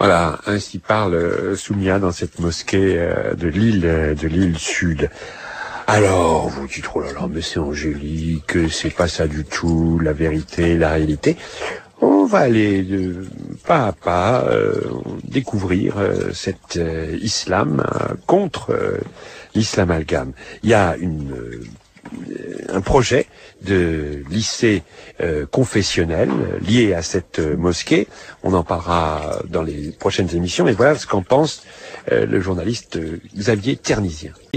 Voilà, ainsi parle Soumia dans cette mosquée de l'île Sud. Alors, vous dites, oh là là, mais c'est angélique, c'est pas ça du tout, la vérité, la réalité. On va aller pas à pas découvrir cet islam contre l'islam amalgame. Il y a un projet de lycée confessionnel lié à cette mosquée. On en parlera dans les prochaines émissions. Et voilà ce qu'en pense le journaliste Xavier Ternisien.